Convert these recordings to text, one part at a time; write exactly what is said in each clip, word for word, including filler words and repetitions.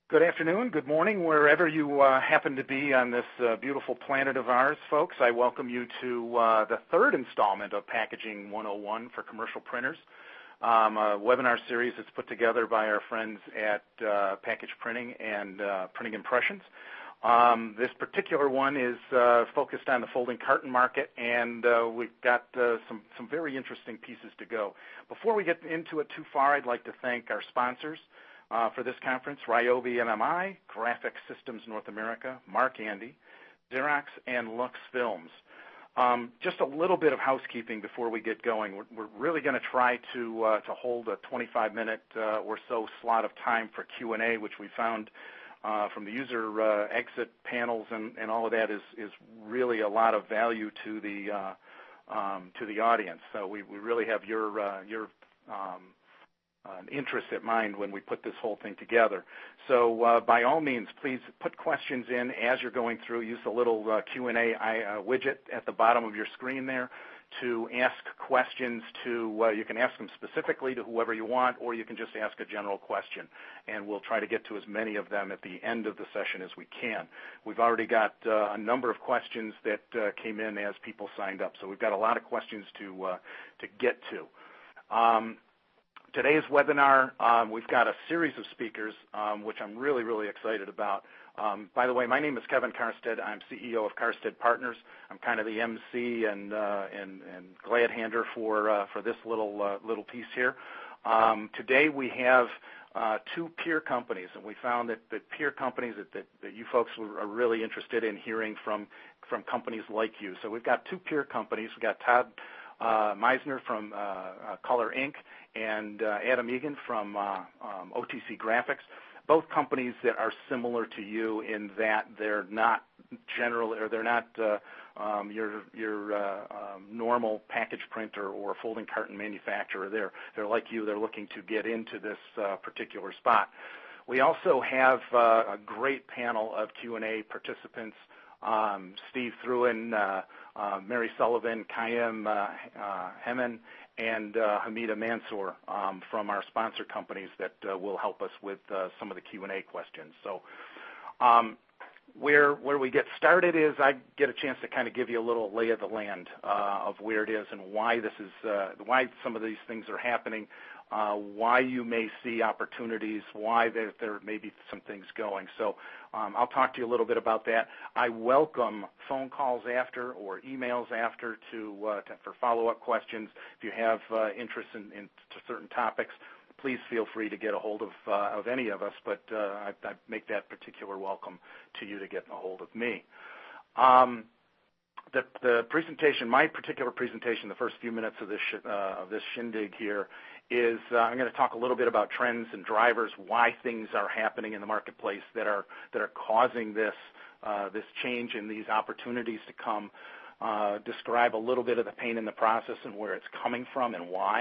Good afternoon, good morning, wherever you uh, happen to be on this uh, beautiful planet of ours, folks. I welcome you to uh, the third installment of Packaging one oh one for Commercial Printers, um, a webinar series that's put together by our friends at uh, Package Printing and uh, Printing Impressions. Um, this particular one is uh, focused on the folding carton market, and uh, we've got uh, some, some very interesting pieces to go. Before we get into it too far, I'd like to thank our sponsors Uh, for this conference: Ryobi M M I, Graphic Systems North America, Mark Andy, Xerox, and Lux Films. Um, just a little bit of housekeeping before we get going. We're, we're really going to try to uh, to hold a twenty-five minute uh, or so slot of time for Q and A, which we found uh, from the user uh, exit panels and, and all of that is is really a lot of value to the uh, um, to the audience. So we, we really have your uh, your um, Uh, interest at mind when we put this whole thing together. So uh, by all means, please put questions in as you're going through. Use the little uh, Q and A uh, widget at the bottom of your screen there to ask questions to, uh, you can ask them specifically to whoever you want, or you can just ask a general question, and we'll try to get to as many of them at the end of the session as we can. We've already got uh, a number of questions that uh, came in as people signed up, so we've got a lot of questions to, uh, to get to. Um, Today's webinar, um, we've got a series of speakers, um, which I'm really, really excited about. Um, by the way, my name is Kevin Karstedt. I'm C E O of Karstedt Partners. I'm kind of the M C and uh, and, and glad hander for uh, for this little uh, little piece here. Um, today we have uh, two peer companies, and we found that, that peer companies that, that, that you folks are really interested in hearing from from companies like you. So we've got two peer companies. We've got Todd uh, Meisner from uh, uh, Color Incorporated and uh, Adam Egan from uh, um, O T C Graphics, both companies that are similar to you in that they're not general, or they're not uh, um, your your uh, um, normal package printer or folding carton manufacturer. They're they're like you. They're looking to get into this uh, particular spot. We also have uh, a great panel of Q and A participants. Um, Steve Thruen, uh, uh, Mary Sullivan, Kayem uh, uh, Hemen, and uh, Hamida Mansour um, from our sponsor companies that uh, will help us with uh, some of the Q and A questions. So um, where where we get started is I get a chance to kind of give you a little lay of the land uh, of where it is and why this is uh, why some of these things are happening, uh, why you may see opportunities, why there, there may be some things going. So um, I'll talk to you a little bit about that. I welcome phone calls after or emails after to, uh, to for follow-up questions. If you have uh, interest in, in certain topics, please feel free to get a hold of, uh, of any of us, but uh, I, I make that particular welcome to you to get a hold of me. Um, the, the presentation, my particular presentation, the first few minutes of this, sh uh, of this shindig here is uh, I'm going to talk a little bit about trends and drivers, why things are happening in the marketplace that are, that are causing this, uh, this change and these opportunities to come, uh, describe a little bit of the pain in the process and where it's coming from and why.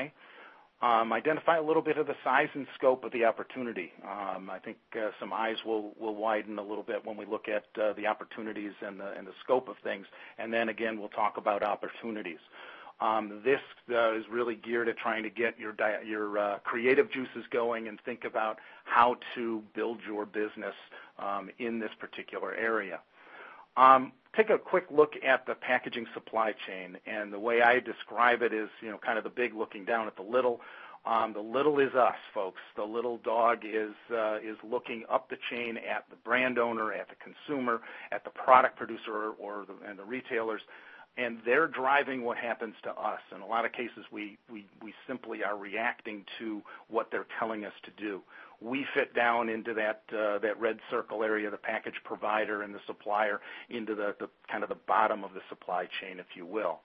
Um, identify a little bit of the size and scope of the opportunity. Um, I think uh, some eyes will, will widen a little bit when we look at uh, the opportunities and the, and the scope of things. And then again, we'll talk about opportunities. Um, this uh, is really geared at trying to get your, your uh, creative juices going and think about how to build your business um, in this particular area. Um, take a quick look at the packaging supply chain, and the way I describe it is, you know, kind of the big looking down at the little. Um, the little is us, folks. The little dog is uh, is looking up the chain at the brand owner, at the consumer, at the product producer, or the, and the retailers, and they're driving what happens to us. In a lot of cases, we we we simply are reacting to what they're telling us to do. We fit down into that uh, that red circle area, the package provider and the supplier, into the, the kind of the bottom of the supply chain, if you will.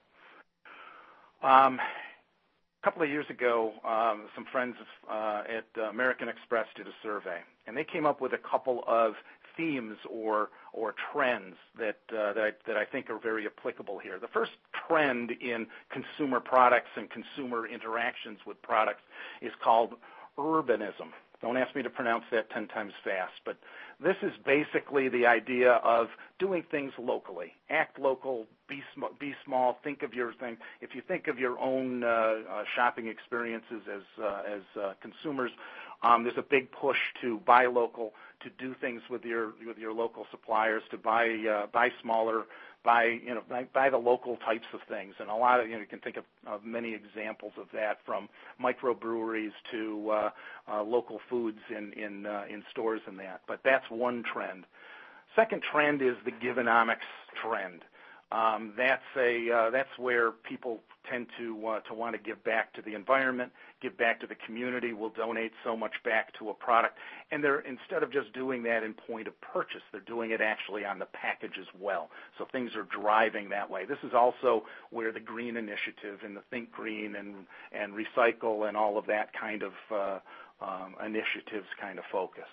Um, a couple of years ago, um, some friends uh, at American Express did a survey, and they came up with a couple of themes or or trends that uh, that, I, that I think are very applicable here. The first trend in consumer products and consumer interactions with products is called urbanism. Don't ask me to pronounce that ten times fast, but this is basically the idea of doing things locally. Act local, be, sm be small, think of your thing. If you think of your own uh, uh, shopping experiences as, uh, as uh, consumers, um, there's a big push to buy local, to do things with your with your local suppliers, to buy uh, buy smaller, buy you know buy, buy the local types of things, and a lot of you know you can think of, of many examples of that, from microbreweries to uh, uh, local foods in in uh, in stores and that. But that's one trend. Second trend is the Givenomics trend. Um, that's a uh, that's where people tend to uh, to want to give back to the environment, give back to the community. Will donate so much back to a product, and they're instead of just doing that in point of purchase, they're doing it actually on the package as well. So things are driving that way. This is also where the Green Initiative and the Think Green and and Recycle and all of that kind of uh, um, initiatives kind of focus.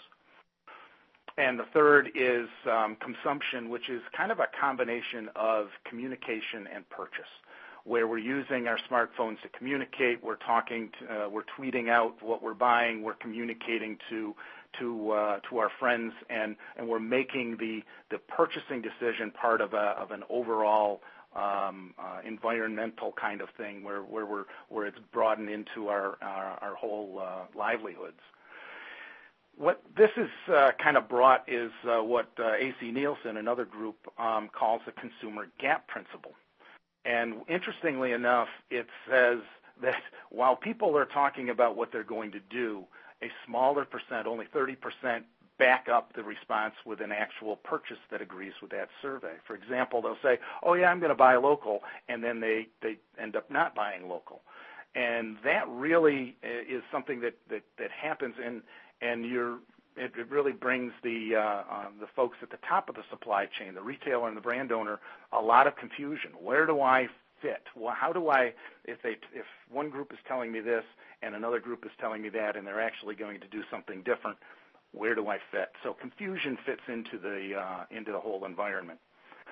And the third is um, consumption, which is kind of a combination of communication and purchase, where we're using our smartphones to communicate. We're talking, to, uh, we're tweeting out what we're buying. We're communicating to to uh, to our friends, and, and we're making the the purchasing decision part of a of an overall um, uh, environmental kind of thing, where where we're where it's broadened into our our, our whole uh, livelihoods. What this is uh, kind of brought is uh, what uh, A C Nielsen, another group, um, calls the consumer gap principle. And interestingly enough, it says that while people are talking about what they're going to do, a smaller percent, only thirty percent, back up the response with an actual purchase that agrees with that survey. For example, they'll say, oh, yeah, I'm going to buy local, and then they, they end up not buying local. And that really is something that, that, that happens in And you're, it, it really brings the uh, uh, the folks at the top of the supply chain, the retailer and the brand owner, a lot of confusion. Where do I fit? Well, how do I, if they, if one group is telling me this and another group is telling me that, and they're actually going to do something different, where do I fit? So confusion fits into the uh, into the whole environment.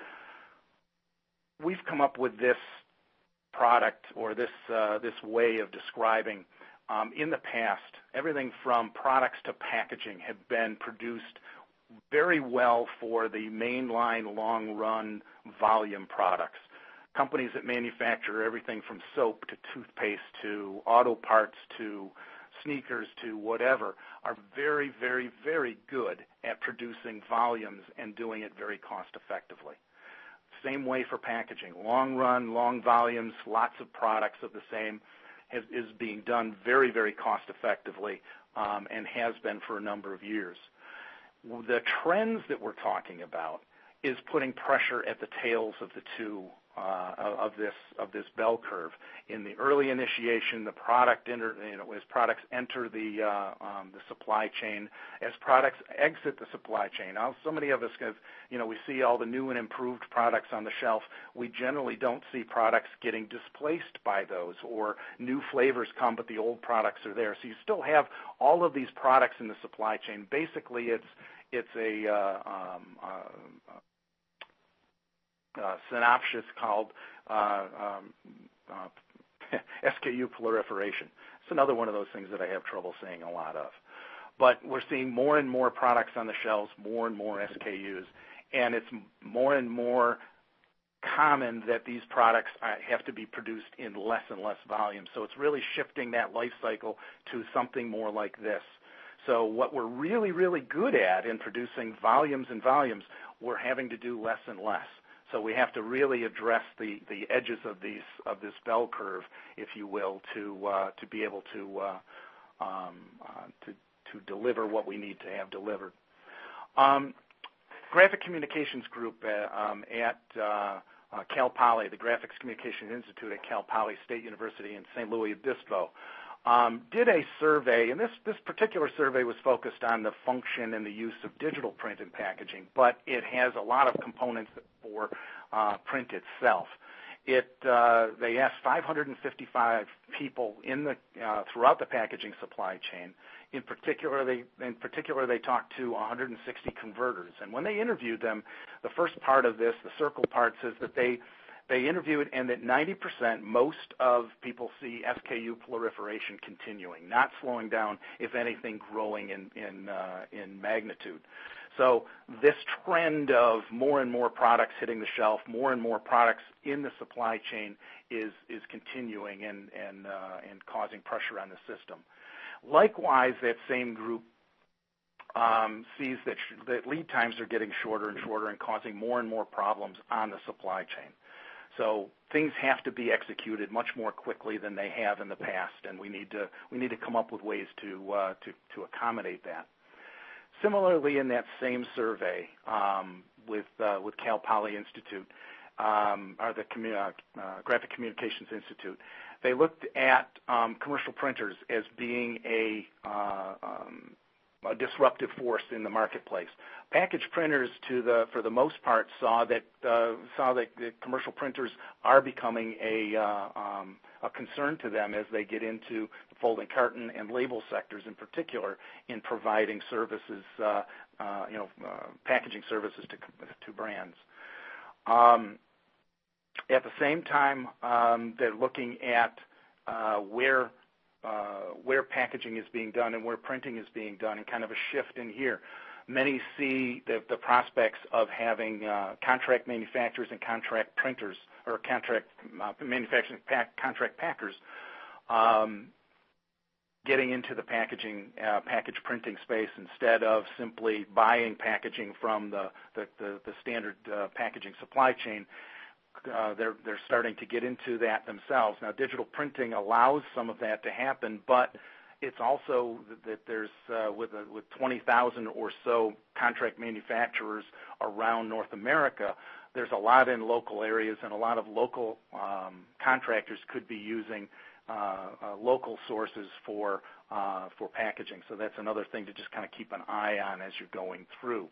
We've come up with this product or this uh, this way of describing. Um, in the past, everything from products to packaging have been produced very well for the mainline long-run volume products. Companies that manufacture everything from soap to toothpaste to auto parts to sneakers to whatever are very, very, very good at producing volumes and doing it very cost-effectively. Same way for packaging. Long-run, long volumes, lots of products of the same. Has, is being done very, very cost-effectively um, and has been for a number of years. The trends that we're talking about is putting pressure at the tails of the two uh, of this of this bell curve. In the early initiation, the product enter, you know, as products enter the uh, um, the supply chain, as products exit the supply chain. Now, so many of us have, you know, we see all the new and improved products on the shelf. We generally don't see products getting displaced by those, or new flavors come, but the old products are there. So you still have all of these products in the supply chain. Basically, it's it's a uh, um, uh, Uh, synopsis called uh, um, uh, S K U proliferation. It's another one of those things that I have trouble saying a lot of. But we're seeing more and more products on the shelves, more and more S K Us, and it's more and more common that these products have to be produced in less and less volume. So it's really shifting that life cycle to something more like this. So what we're really, really good at in producing volumes and volumes, we're having to do less and less. So we have to really address the, the edges of these of this bell curve, if you will, to uh, to be able to uh, um, uh, to to deliver what we need to have delivered. Um, Graphic Communications Group uh, um, at uh, uh, Cal Poly, the Graphics Communications Institute at Cal Poly State University in Saint Louis Obispo, um, did a survey, and this, this particular survey was focused on the function and the use of digital print and packaging, but it has a lot of components for uh, print itself. It, uh, they asked five hundred fifty-five people in the, uh, throughout the packaging supply chain. In particular, they, in particular, they talked to one hundred sixty converters. And when they interviewed them, the first part of this, the circle part, says that they They interviewed, and that ninety percent, most of people see S K U proliferation continuing, not slowing down, if anything, growing in in, uh, in magnitude. So this trend of more and more products hitting the shelf, more and more products in the supply chain is is continuing and and uh, and causing pressure on the system. Likewise, that same group um, sees that, sh- that lead times are getting shorter and shorter and causing more and more problems on the supply chain. So things have to be executed much more quickly than they have in the past, and we need to we need to come up with ways to uh, to, to accommodate that. Similarly, in that same survey um, with uh, with Cal Poly Institute, um, or the Commu- uh, uh, Graphic Communications Institute, they looked at um, commercial printers as being a, uh, um, a disruptive force in the marketplace. Package printers, to the for the most part, saw that uh, saw that the commercial printers are becoming a uh, um, a concern to them as they get into the folding carton and label sectors, in particular, in providing services, uh, uh, you know, uh, packaging services to to brands. Um, at the same time, um, they're looking at uh, where uh, where packaging is being done and where printing is being done, and kind of a shift in here. Many see the, the prospects of having uh, contract manufacturers and contract printers, or contract uh, manufacturing pack, contract packers, um, getting into the packaging, uh, package printing space instead of simply buying packaging from the the, the, the standard uh, packaging supply chain. Uh, they're they're starting to get into that themselves. Now, digital printing allows some of that to happen, but it's also that there's uh, with a, with twenty thousand or so contract manufacturers around North America, there's a lot in local areas, and a lot of local um, contractors could be using uh, uh, local sources for uh, for packaging. So that's another thing to just kind of keep an eye on as you're going through.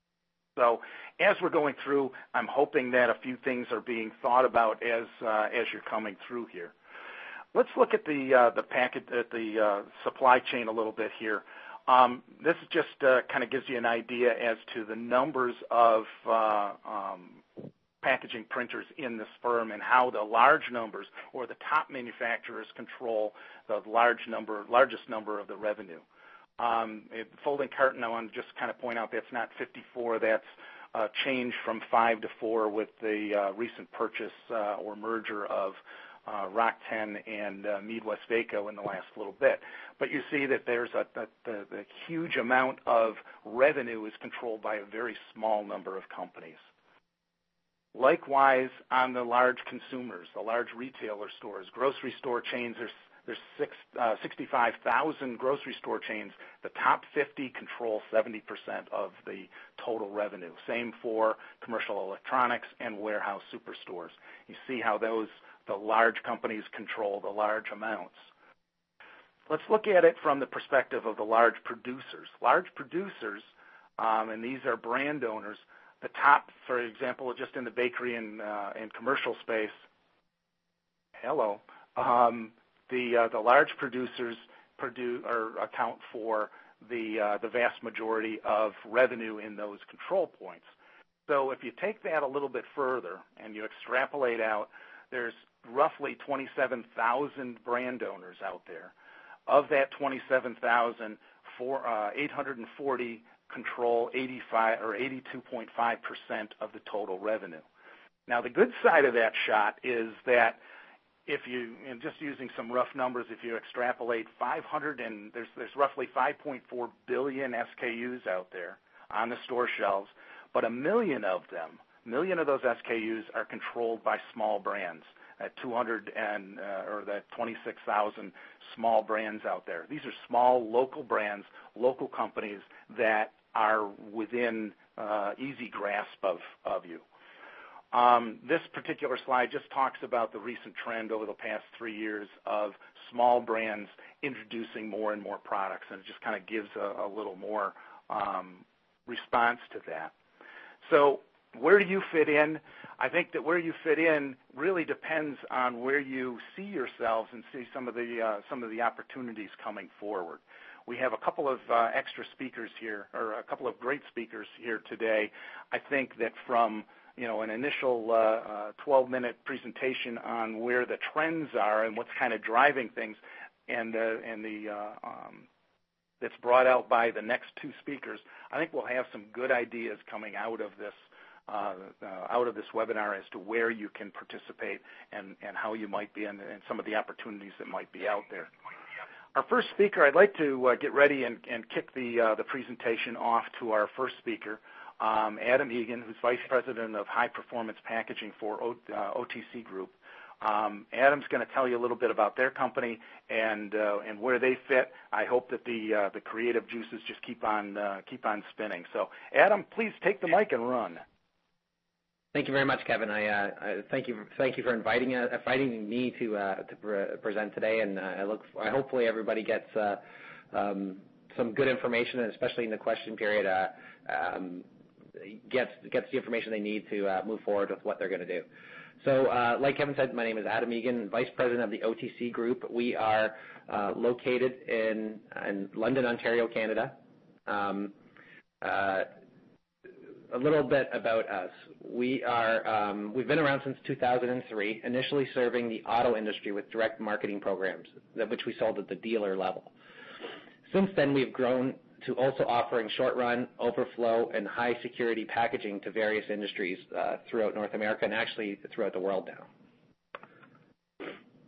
So as we're going through, I'm hoping that a few things are being thought about as uh, as you're coming through here. Let's look at the uh, the packet at the uh, supply chain a little bit here. Um, this just uh, kind of gives you an idea as to the numbers of uh, um, packaging printers in this firm and how the large numbers, or the top manufacturers, control the large number, largest number of the revenue. Um, it, folding carton, I want to just kind of point out that's not fifty-four. That's uh, changed from five to four with the uh, recent purchase uh, or merger of uh, Rock ten and uh, Mead-Westvaco in the last little bit. But you see that there's a, a the, the huge amount of revenue is controlled by a very small number of companies. Likewise, on the large consumers, the large retailer stores, grocery store chains, there's There's six, uh, sixty-five thousand grocery store chains. The top fifty control seventy percent of the total revenue. Same for commercial electronics and warehouse superstores. You see how those, the large companies control the large amounts. Let's look at it from the perspective of the large producers. Large producers, um, and these are brand owners, the top, for example, just in the bakery and, uh, and commercial space, hello, um, The uh, the large producers produce or account for the uh, the vast majority of revenue in those control points. So if you take that a little bit further and you extrapolate out, there's roughly twenty-seven thousand brand owners out there. Of that twenty-seven thousand, uh, eight hundred forty control eighty-five or eighty-two point five percent of the total revenue. Now the good side of that shot is that if you, and just using some rough numbers, if you extrapolate five hundred and there's there's roughly five point four billion S K Us out there on the store shelves, but a million of them, a million of those S K Us are controlled by small brands. At two hundred and uh, or that twenty-six thousand small brands out there. These are small local brands, local companies that are within uh, easy grasp of of you. Um, this particular slide just talks about the recent trend over the past three years of small brands introducing more and more products, and it just kind of gives a, a little more um, response to that. So where do you fit in? I think that where you fit in really depends on where you see yourselves and see some of the uh, some of the opportunities coming forward. We have a couple of uh, extra speakers here, or a couple of great speakers here today. I think that from you know, an initial uh, uh, twelve-minute presentation on where the trends are and what's kind of driving things, and uh, and the uh, um, that's brought out by the next two speakers. I think we'll have some good ideas coming out of this uh, uh, out of this webinar as to where you can participate and and how you might be, and, and some of the opportunities that might be out there. Our first speaker, I'd like to uh, get ready and, and kick the, uh, the presentation off to our first speaker, um, Adam Egan, who's Vice President of High Performance Packaging for o, uh, O T C Group. Um, Adam's going to tell you a little bit about their company and uh, and where they fit. I hope that the uh, the creative juices just keep on uh, keep on spinning. So, Adam, please take the mic and run. Thank you very much, Kevin. I, uh, I thank you thank you for inviting uh, inviting me to uh, to pre- present today, and uh, I look I hopefully everybody gets uh, um, some good information, and especially in the question period, uh, um, gets gets the information they need to uh, move forward with what they're going to do. So, uh, like Kevin said, my name is Adam Egan, Vice President of the O T C Group. We are uh, located in, in London, Ontario, Canada. Um, uh, a little bit about us. We are, um, we've been around since two thousand three, initially serving the auto industry with direct marketing programs, that which we sold at the dealer level. Since then, we've grown to also offering short-run, overflow, and high-security packaging to various industries uh, throughout North America and actually throughout the world now.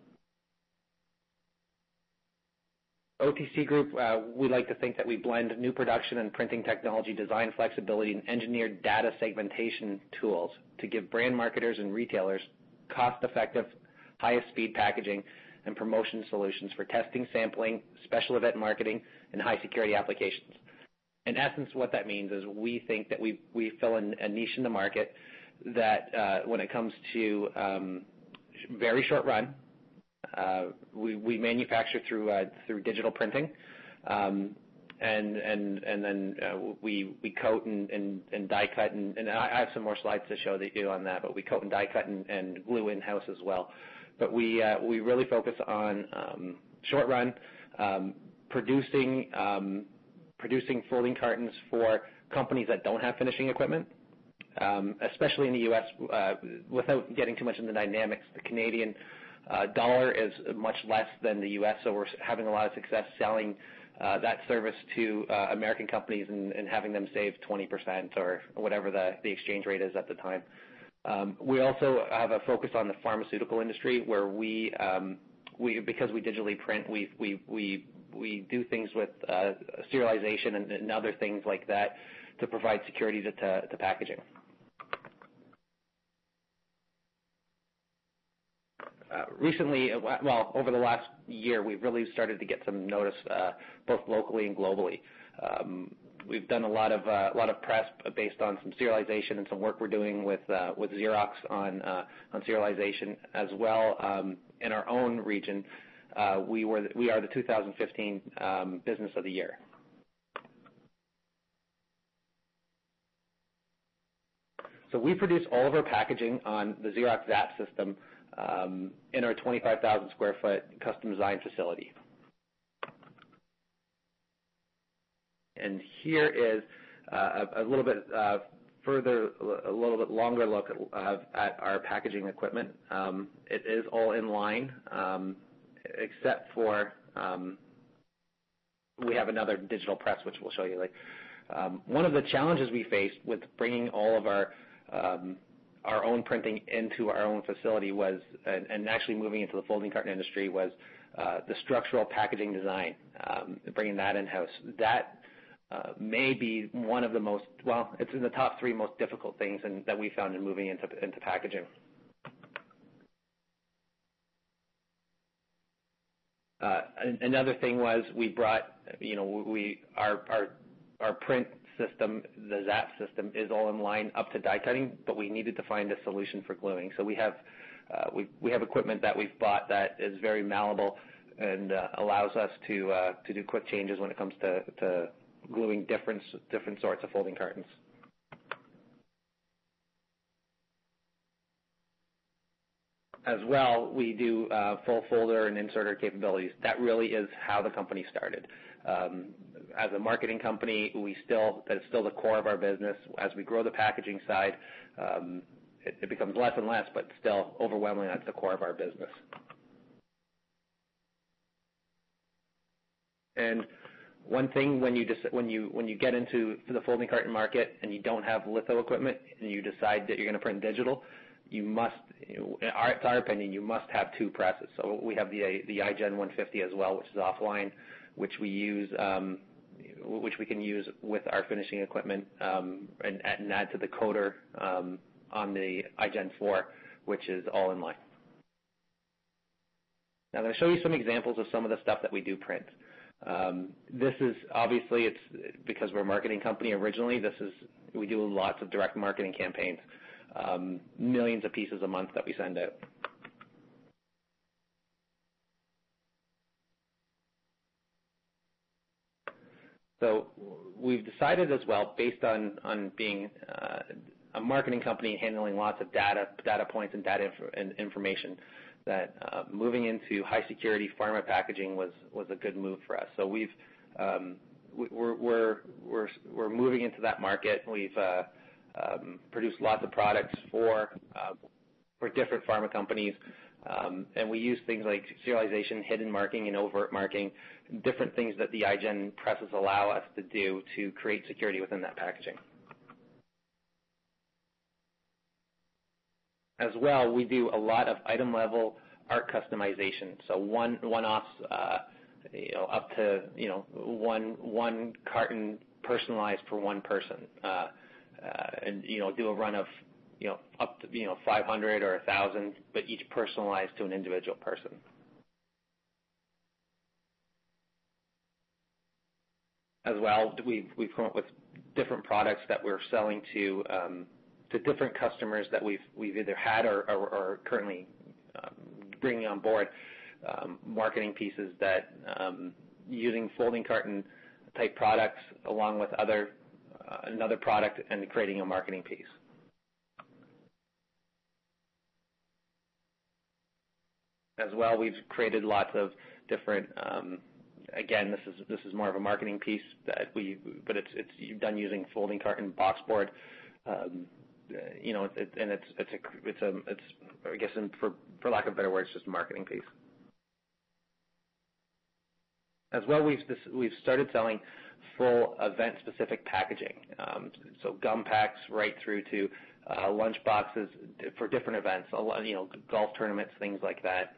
O T C Group, uh, we like to think that we blend new production and printing technology, design flexibility, and engineered data segmentation tools to give brand marketers and retailers cost-effective, highest-speed packaging and promotion solutions for testing, sampling, special event marketing, and high-security applications. In essence, what that means is we think that we, we fill in a niche in the market that uh, when it comes to um, very short run, uh, we, we manufacture through uh, through digital printing, um, and and and then uh, we we coat and, and, and die cut, and, and I have some more slides to show you on that, but we coat and die cut and, and glue in-house as well. But we uh, we really focus on um, short run, um, producing um, producing folding cartons for companies that don't have finishing equipment, um, especially in the U S. Uh, without getting too much into the dynamics, the Canadian uh, dollar is much less than the U S, so we're having a lot of success selling uh, that service to uh, American companies and, and having them save twenty percent or whatever the, the exchange rate is at the time. Um, we also have a focus on the pharmaceutical industry, where we, um, we because we digitally print, we we we we do things with uh, serialization and, and other things like that to provide security to, to, to packaging. Uh, recently, well, over the last year, we've really started to get some notice, uh, both locally and globally. Um, We've done a lot of uh, a lot of press based on some serialization and some work we're doing with uh, with Xerox on uh, on serialization as well. Um, in our own region, uh, we were we are the two thousand fifteen um, Business of the Year. So we produce all of our packaging on the Xerox Zap system um, in our twenty-five thousand square foot custom design facility. And here is uh, a, a little bit uh, further, a little bit longer look at, uh, at our packaging equipment. Um, it is all in line, um, except for um, we have another digital press, which we'll show you later. Um, one of the challenges we faced with bringing all of our um, our own printing into our own facility was, and, and actually moving into the folding carton industry, was uh, the structural packaging design, um, bringing that in-house. That Uh, may be one of the most, well, it's in the top three most difficult things in, that we found in moving into, into packaging. Uh, another thing was we brought, you know, we our, our, our print system, the Zap system, is all in line up to die cutting, but we needed to find a solution for gluing. So we have, uh, we, we have equipment that we've bought that is very malleable and uh, allows us to, uh, to do quick changes when it comes to, to gluing different different sorts of folding cartons. As well, we do uh, full folder and inserter capabilities. That really is how the company started. Um, as a marketing company, we still that is still the core of our business. As we grow the packaging side, um, it, it becomes less and less, but still overwhelmingly that's the core of our business. And one thing when you just, when you when you get into the folding carton market and you don't have litho equipment and you decide that you're going to print digital, you must, in our, it's our opinion, you must have two presses. So we have the the iGen one fifty as well, which is offline, which we use, um, which we can use with our finishing equipment um, and, and add to the coater um, on the iGen four, which is all in line. Now I'm going to show you some examples of some of the stuff that we do print. Um, this is obviously, it's because we're a marketing company originally, this is, we do lots of direct marketing campaigns, um, millions of pieces a month that we send out. So we've decided as well, based on, on being uh, a marketing company handling lots of data, data points and data inf and information, that uh, moving into high security pharma packaging was, was a good move for us. So we've, um, we're, we're, we're, we're moving into that market. We've uh, um, produced lots of products for, uh, for different pharma companies. Um, and we use things like serialization, hidden marking, and overt marking, different things that the iGen presses allow us to do to create security within that packaging. As well, we do a lot of item-level art customization. So one one-offs, uh, you know, up to you know one one carton personalized for one person, uh, uh, and you know do a run of you know up to you know five hundred or a thousand, but each personalized to an individual person. As well, we've we've come up with different products that we're selling to. Um, to different customers that we've we've either had or, or, or currently um, bringing on board, um, marketing pieces that um, using folding carton type products along with other uh, another product and creating a marketing piece. As well, we've created lots of different. Um, again, this is this is more of a marketing piece that we, but it's it's done using folding carton box board. Um, You know, it, and it's it's a it's a it's I guess in, for for lack of better words, just a marketing piece. As well, we've this, we've started selling full event-specific packaging, um, so gum packs right through to uh, lunch boxes for different events. You know, golf tournaments, things like that.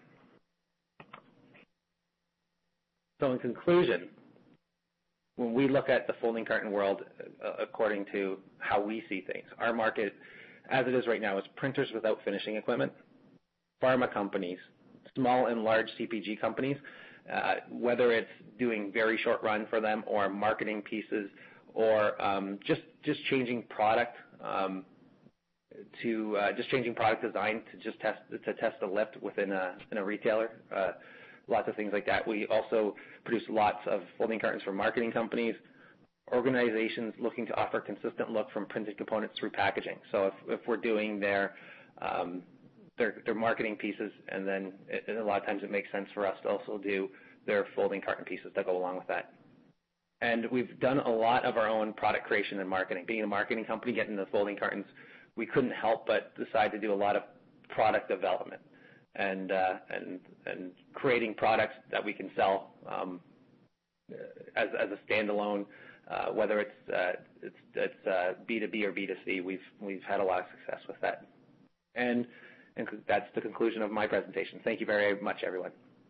So, in conclusion, when we look at the folding carton world uh, according to how we see things, our market, as it is right now, is printers without finishing equipment, pharma companies, small and large C P G companies, uh, whether it's doing very short run for them or marketing pieces or um, just just changing product um, to uh, just changing product design to just test to test the lift within a, in a retailer. Uh, Lots of things like that. We also produce lots of folding cartons for marketing companies, organizations looking to offer consistent look from printed components through packaging. So if, if we're doing their, um, their their marketing pieces, and then it, and a lot of times it makes sense for us to also do their folding carton pieces that go along with that. And we've done a lot of our own product creation and marketing. Being a marketing company, getting the folding cartons, we couldn't help but decide to do a lot of product development. And, uh, and and creating products that we can sell um, as, as a standalone, uh, whether it's uh, it's, it's uh, B two B or B two C. We've we've had a lot of success with that, and and that's the conclusion of my presentation. Thank you very much, everyone.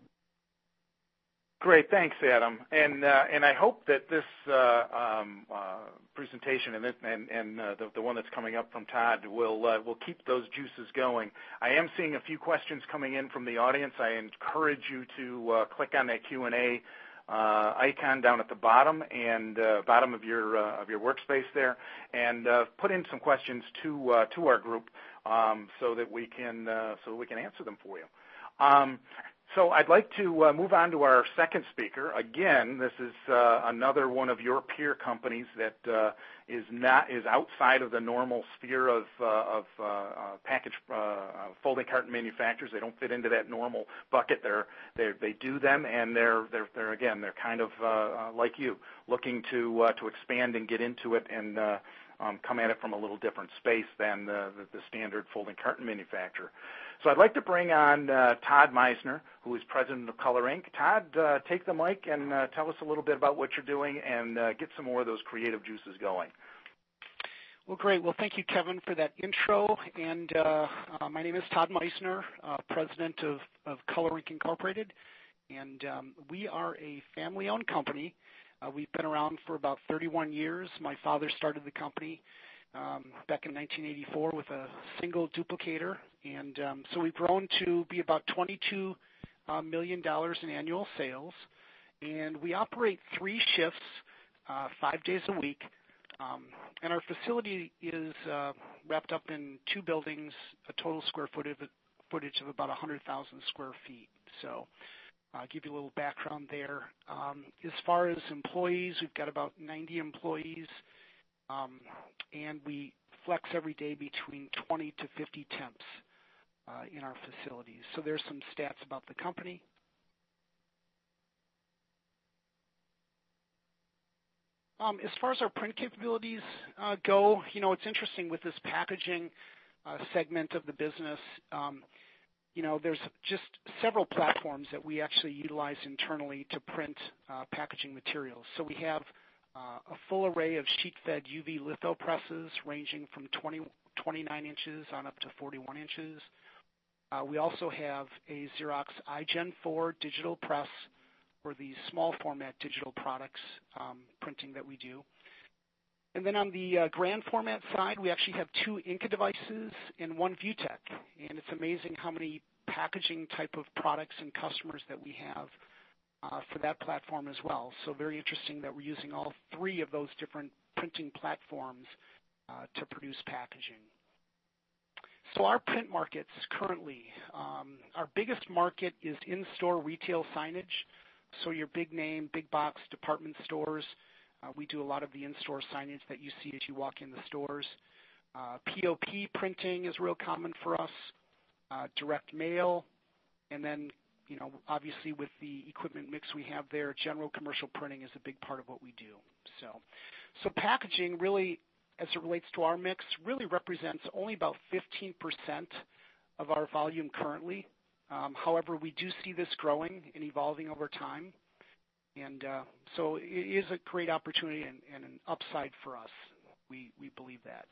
Great, thanks, Adam. And uh, and I hope that this uh, um, uh, presentation and this, and, and uh, the, the one that's coming up from Todd will uh, will keep those juices going. I am seeing a few questions coming in from the audience. I encourage you to uh, click on that Q and A uh, icon down at the bottom and uh, bottom of your uh, of your workspace there, and uh, put in some questions to uh, to our group um, so that we can uh, so we can answer them for you. Um, So I'd like to uh, move on to our second speaker. Again, this is uh, another one of your peer companies that uh, is not is outside of the normal sphere of uh, of uh, uh, package uh, folding carton manufacturers. They don't fit into that normal bucket. They're they they do them, and they're they're they're again they're kind of uh, uh, like you, looking to uh, to expand and get into it and uh, um, come at it from a little different space than the, the, the standard folding carton manufacturer. So I'd like to bring on uh, Todd Meisner, who is president of Color Ink. Todd, uh, take the mic and uh, tell us a little bit about what you're doing and uh, get some more of those creative juices going. Well, great. Well, thank you, Kevin, for that intro. And uh, uh, my name is Todd Meisner, uh, president of, of Color Ink Incorporated. And um, we are a family-owned company. Uh, we've been around for about thirty-one years. My father started the company um, back in nineteen eighty-four with a single duplicator. And um, so we've grown to be about twenty-two uh, million dollars in annual sales. And we operate three shifts, uh, five days a week. Um, and our facility is uh, wrapped up in two buildings, a total square footage, footage of about one hundred thousand square feet. So I'll give you a little background there. Um, as far as employees, we've got about ninety employees, um, and we flex every day between twenty to fifty temps uh, in our facilities. So there's some stats about the company. Um, as far as our print capabilities uh, go, you know, it's interesting with this packaging uh, segment of the business. Um, you know, there's just several platforms that we actually utilize internally to print uh, packaging materials. So we have uh, a full array of sheet-fed U V litho presses ranging from twenty, twenty-nine inches on up to forty-one inches. Uh, we also have a Xerox i Gen four digital press for the small format digital products um, printing that we do. And then on the uh, grand format side, we actually have two Inca devices and one ViewTek. And it's amazing how many packaging type of products and customers that we have uh, for that platform as well. So very interesting that we're using all three of those different printing platforms uh, to produce packaging. So our print markets currently, um, our biggest market is in-store retail signage. So your big name, big box department stores, uh, we do a lot of the in-store signage that you see as you walk in the stores. Uh, P O P printing is real common for us, uh, direct mail, and then, you know, obviously with the equipment mix we have there, general commercial printing is a big part of what we do. So, so packaging really, as it relates to our mix, really represents only about fifteen percent of our volume currently. Um, however, we do see this growing and evolving over time, and uh, so it is a great opportunity and, and an upside for us. We, we believe that.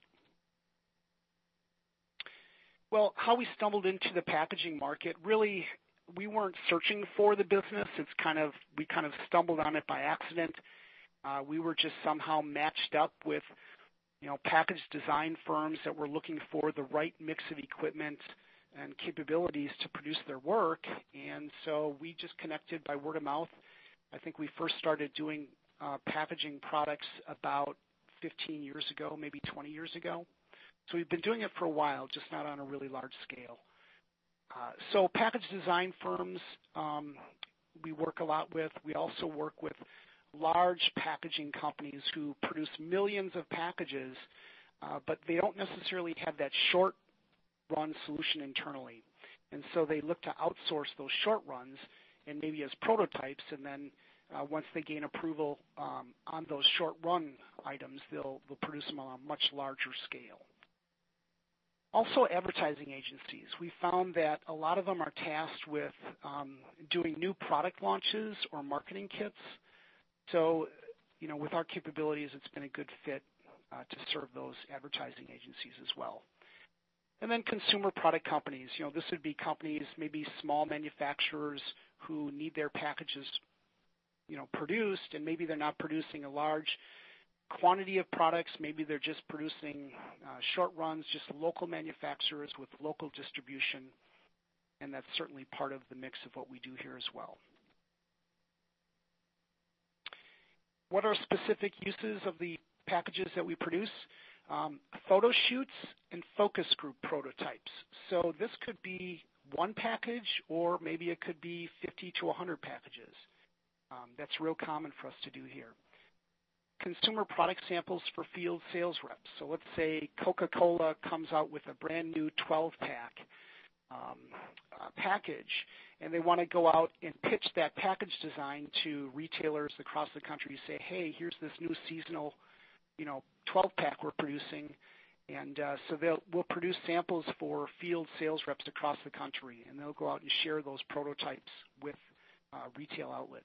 Well, how we stumbled into the packaging market, really, we weren't searching for the business. It's kind of, we kind of stumbled on it by accident. Uh, we were just somehow matched up with, you know, package design firms that were looking for the right mix of equipment and capabilities to produce their work, and so we just connected by word of mouth. I think we first started doing uh, packaging products about fifteen years ago, maybe twenty years ago. So we've been doing it for a while, just not on a really large scale. Uh, so package design firms um, we work a lot with. We also work with large packaging companies who produce millions of packages, uh, but they don't necessarily have that short run solution internally. And so they look to outsource those short runs and maybe as prototypes, and then uh, once they gain approval um, on those short run items, they'll, they'll produce them on a much larger scale. Also, advertising agencies. We found that a lot of them are tasked with um, doing new product launches or marketing kits. So, you know, with our capabilities, it's been a good fit uh, to serve those advertising agencies as well. And then consumer product companies. You know, this would be companies, maybe small manufacturers who need their packages, you know, produced, and maybe they're not producing a large quantity of products. Maybe they're just producing uh, short runs, just local manufacturers with local distribution, and that's certainly part of the mix of what we do here as well. What are specific uses of the packages that we produce? Um, photo shoots and focus group prototypes. So this could be one package, or maybe it could be fifty to one hundred packages. Um, that's real common for us to do here. Consumer product samples for field sales reps. So let's say Coca-Cola comes out with a brand new twelve pack um, uh, package, and they want to go out and pitch that package design to retailers across the country. Say, hey, here's this new seasonal, you know, twelve pack we're producing, and uh, so they'll we'll produce samples for field sales reps across the country, and they'll go out and share those prototypes with uh, retail outlets.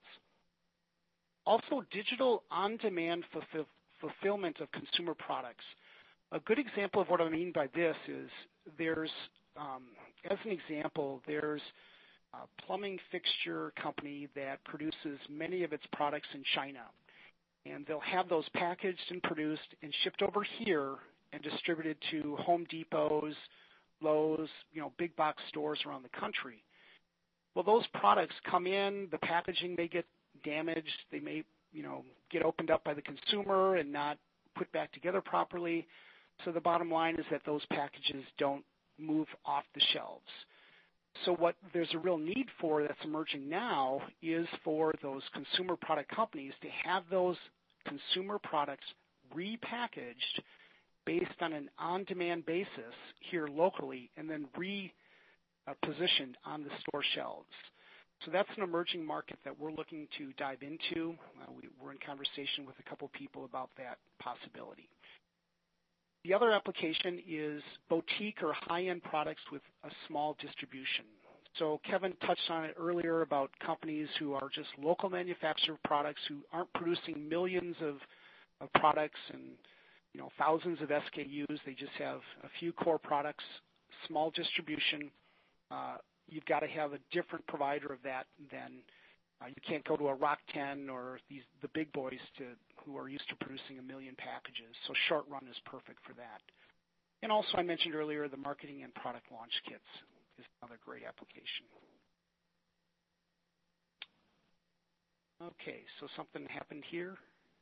Also, digital on-demand fulfill, fulfillment of consumer products. A good example of what I mean by this is there's, um, as an example, there's a plumbing fixture company that produces many of its products in China. And they'll have those packaged and produced and shipped over here and distributed to Home Depots, Lowe's, you know, big box stores around the country. Well, those products come in, the packaging may get damaged, they may, you know, get opened up by the consumer and not put back together properly. So the bottom line is that those packages don't move off the shelves. So what there's a real need for that's emerging now is for those consumer product companies to have those consumer products repackaged based on an on-demand basis here locally and then repositioned on the store shelves. So that's an emerging market that we're looking to dive into. Uh, we, we're in conversation with a couple people about that possibility. The other application is boutique or high-end products with a small distribution. So Kevin touched on it earlier about companies who are just local manufacturer products who aren't producing millions of, of products and you know thousands of S K Us. They just have a few core products, small distribution. Uh, you've got to have a different provider of that than uh, you can't go to a Rock ten or these the big boys to who are used to producing a million packages. So short run is perfect for that. And also I mentioned earlier the marketing and product launch kits is another great application. Okay, so something happened here.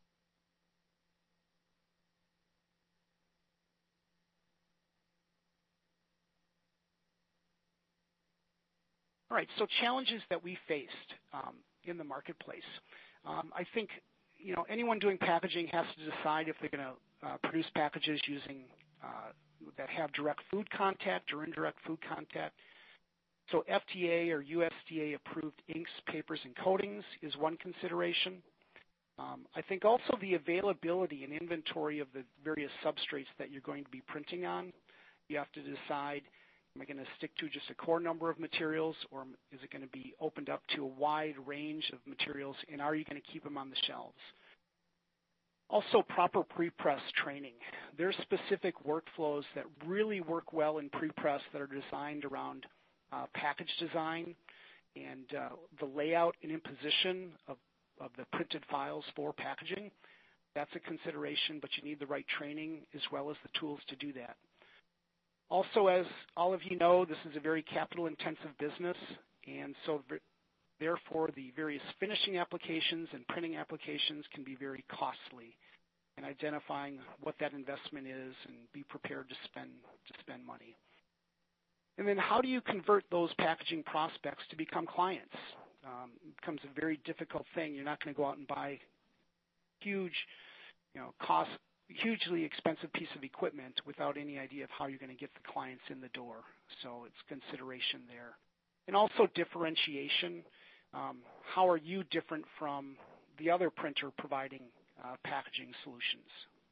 All right, so challenges that we faced um, in the marketplace. Um, I think you know anyone doing packaging has to decide if they're going to uh, produce packages using uh, that have direct food contact or indirect food contact. So F D A or U S D A approved inks, papers, and coatings is one consideration. Um, I think also the availability and inventory of the various substrates that you're going to be printing on. You have to decide, am I going to stick to just a core number of materials, or is it going to be opened up to a wide range of materials, and are you going to keep them on the shelves? Also, proper pre-press training. There's specific workflows that really work well in pre-press that are designed around uh, package design and uh, the layout and imposition of, of the printed files for packaging. That's a consideration, but you need the right training as well as the tools to do that. Also, as all of you know, this is a very capital-intensive business, and so therefore the various finishing applications and printing applications can be very costly, and identifying what that investment is and be prepared to spend to spend money. And then how do you convert those packaging prospects to become clients? Um, it becomes a very difficult thing. You're not going to go out and buy huge, you know, cost, hugely expensive piece of equipment without any idea of how you're going to get the clients in the door. So it's consideration there. And also differentiation. Um, how are you different from the other printer providing uh, packaging solutions?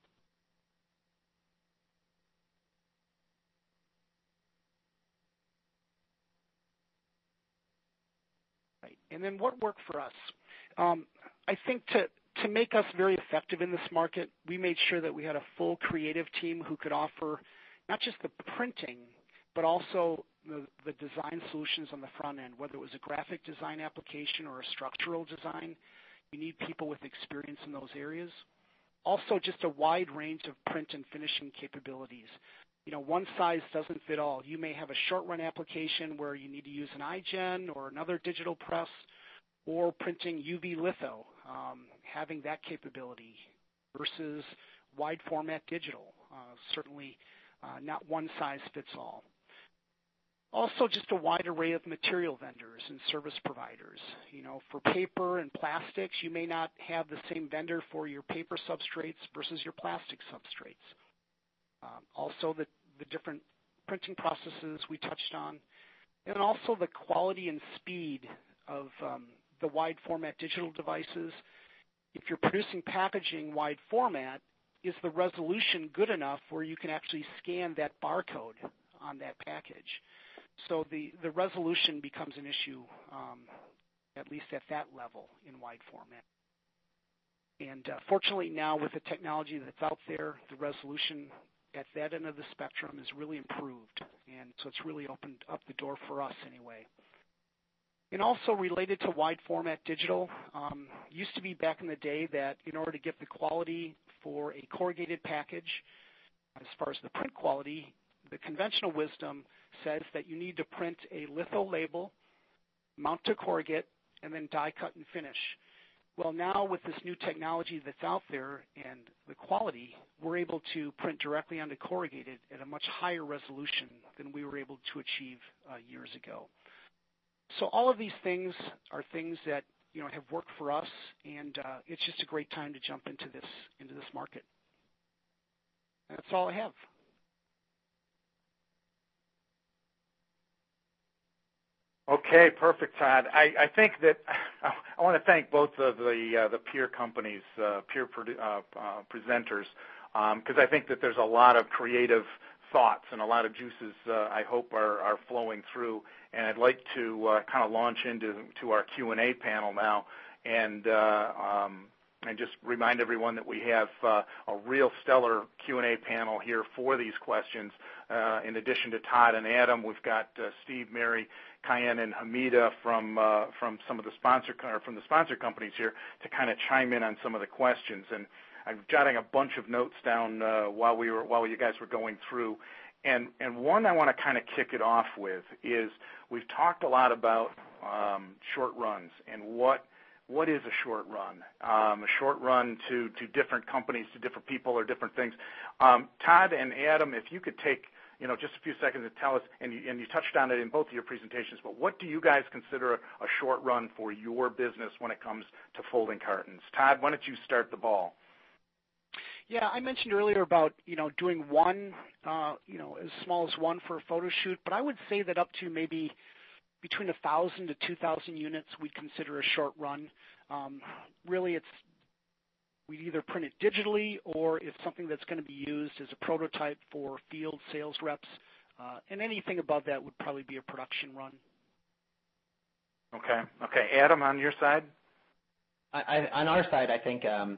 Right. And then what worked for us? Um, I think to To make us very effective in this market, we made sure that we had a full creative team who could offer not just the printing, but also the, the design solutions on the front end, whether it was a graphic design application or a structural design. You need people with experience in those areas. Also, just a wide range of print and finishing capabilities. You know, one size doesn't fit all. You may have a short-run application where you need to use an iGen or another digital press, or printing U V litho, um, having that capability versus wide format digital. Uh, certainly uh, not one size fits all. Also, just a wide array of material vendors and service providers. You know, for paper and plastics, you may not have the same vendor for your paper substrates versus your plastic substrates. Um, also, the, the different printing processes we touched on, and also the quality and speed of um, the wide format digital devices. If you're producing packaging wide format, is the resolution good enough where you can actually scan that barcode on that package? So the, the resolution becomes an issue, um, at least at that level in wide format. And uh, fortunately now with the technology that's out there, the resolution at that end of the spectrum is really improved, and so it's really opened up the door for us anyway. And also related to wide format digital, um, used to be back in the day that in order to get the quality for a corrugated package, as far as the print quality, the conventional wisdom says that you need to print a litho label, mount to corrugate, and then die cut and finish. Well, now with this new technology that's out there and the quality, we're able to print directly onto corrugated at a much higher resolution than we were able to achieve uh, years ago. So all of these things are things that you know have worked for us, and uh, it's just a great time to jump into this into this market. And that's all I have. Okay, perfect, Todd. I, I think that I want to thank both of the uh, the peer companies, uh, peer produ- uh, uh, presenters, because um, I think that there's a lot of creative thoughts and a lot of juices uh, I hope are, are flowing through. And I'd like to uh, kind of launch into to our Q and A panel now, and uh, um, and just remind everyone that we have uh, a real stellar Q and A panel here for these questions. Uh, in addition to Todd and Adam, we've got uh, Steve, Mary, Cayenne, and Hamida from uh, from some of the sponsor or from the sponsor companies here to kind of chime in on some of the questions. And I'm jotting a bunch of notes down uh, while we were while you guys were going through. And and one I want to kind of kick it off with is we've talked a lot about um, short runs and what what is a short run? Um, a short run to to different companies, to different people, or different things. Um, Todd and Adam, if you could take you know just a few seconds to tell us, and you, and you touched on it in both of your presentations, but what do you guys consider a, a short run for your business when it comes to folding cartons? Todd, why don't you start the ball? Yeah, I mentioned earlier about, you know, doing one, uh, you know, as small as one for a photo shoot, but I would say that up to maybe between one thousand to two thousand units we'd consider a short run. Um, really, it's we'd either print it digitally or it's something that's going to be used as a prototype for field sales reps, uh, and anything above that would probably be a production run. Okay. Okay. Adam, on your side? I, I, on our side, I think um,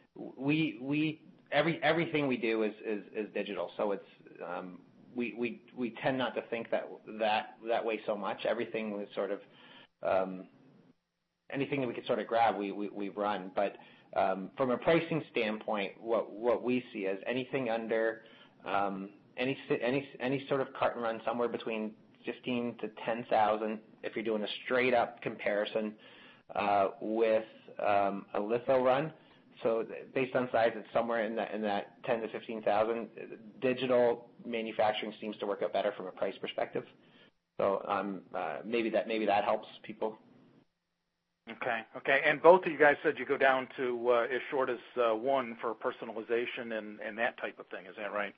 we we every everything we do is, is, is digital. So it's um, we, we we tend not to think that that that way so much. Everything was sort of um, anything that we could sort of grab, we we, we run. But um, from a pricing standpoint, what what we see is anything under um, any any any sort of carton run somewhere between fifteen to ten thousand. If you're doing a straight up comparison uh, with um, a litho run. So based on size, it's somewhere in that in that ten to fifteen thousand. Digital manufacturing seems to work out better from a price perspective. So um, uh, maybe that maybe that helps people. Okay. Okay. And both of you guys said you go down to uh, as short as uh, one for personalization and, and that type of thing. Is that right?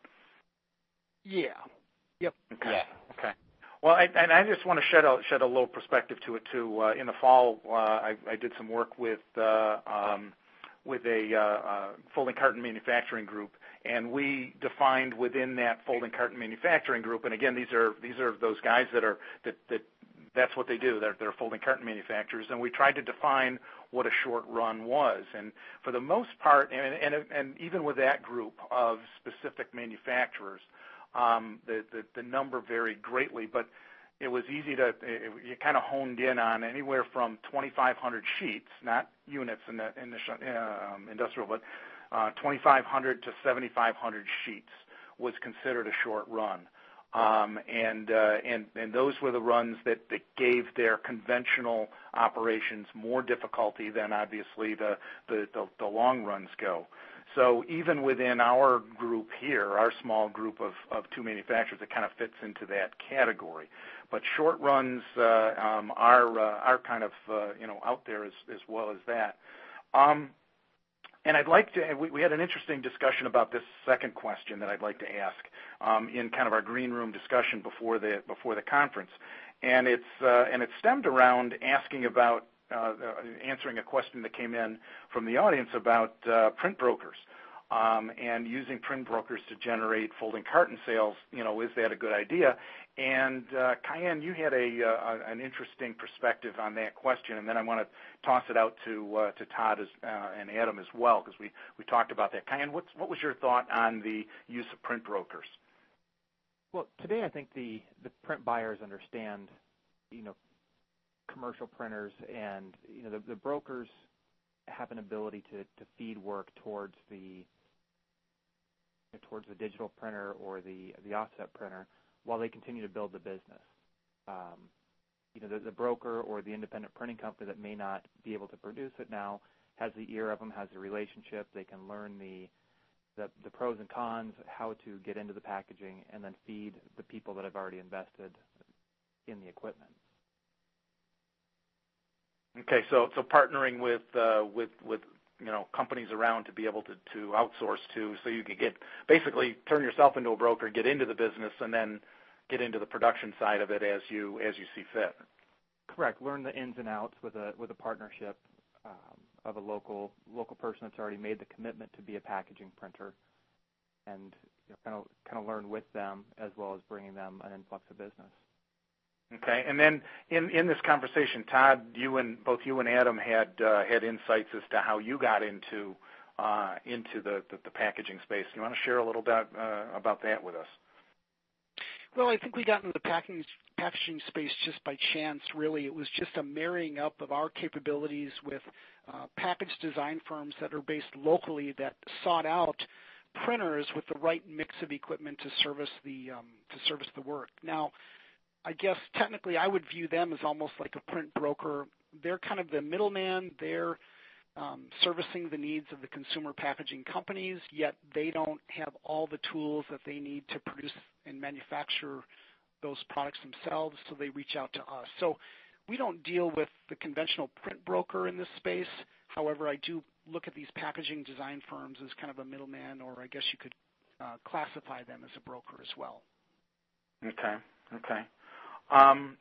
Yeah. Yep. Okay. Yeah. Okay. Well, I, and I just want to shed a shed a little perspective to it too. Uh, in the fall, uh, I, I did some work with. Uh, um, with a uh, uh, folding carton manufacturing group, and we defined within that folding carton manufacturing group, and again, these are these are those guys that are that that that's what they do. They're they're folding carton manufacturers, and we tried to define what a short run was, and for the most part, and and, and even with that group of specific manufacturers, um, the, the the number varied greatly, but it was easy to, it, you kind of honed in on anywhere from twenty-five hundred sheets, not units in the, in the uh, um, industrial, but uh, twenty-five hundred to seventy-five hundred sheets was considered a short run. Um, and, uh, and, and those were the runs that, that gave their conventional operations more difficulty than obviously the, the, the, the long runs go. So even within our group here, our small group of, of two manufacturers, it kind of fits into that category. But short runs uh, um, are uh, are kind of uh, you know out there as, as well as that. Um, and I'd like to. We, we had an interesting discussion about this second question that I'd like to ask um, in kind of our green room discussion before the before the conference, and it's uh, and it stemmed around asking about. Uh, answering a question that came in from the audience about uh, print brokers. um, and using print brokers to generate folding carton sales, you know, is that a good idea? And uh, Kyan, you had a, uh, an interesting perspective on that question, and then I want to toss it out to uh, to Todd as, uh, and Adam as well, because we, we talked about that. Kyan, what's, what was your thought on the use of print brokers? Well, today I think the, the print buyers understand, you know, commercial printers, and you know the, the brokers have an ability to, to feed work towards the towards the digital printer or the the offset printer while they continue to build the business. Um, you know, the, the broker or the independent printing company that may not be able to produce it now has the ear of them, has the relationship. They can learn the, the the pros and cons, how to get into the packaging, and then feed the people that have already invested in the equipment. Okay, so so partnering with uh, with with you know companies around to be able to, to outsource to, so you can get basically turn yourself into a broker, get into the business, and then get into the production side of it as you as you see fit. Correct. Learn the ins and outs with a with a partnership um, of a local local person that's already made the commitment to be a packaging printer, and you know, kind of kind of learn with them as well as bringing them an influx of business. Okay, and then in, in this conversation, Todd, you and both you and Adam had uh, had insights as to how you got into uh, into the, the, the packaging space. You want to share a little bit uh, about that with us? Well, I think we got into the packaging packaging space just by chance. Really, it was just a marrying up of our capabilities with uh, package design firms that are based locally that sought out printers with the right mix of equipment to service the um, to service the work. Now, I guess technically I would view them as almost like a print broker. They're kind of the middleman. They're um, servicing the needs of the consumer packaging companies, yet they don't have all the tools that they need to produce and manufacture those products themselves, so they reach out to us. So we don't deal with the conventional print broker in this space. However, I do look at these packaging design firms as kind of a middleman, or I guess you could uh, classify them as a broker as well. Okay, okay. Um,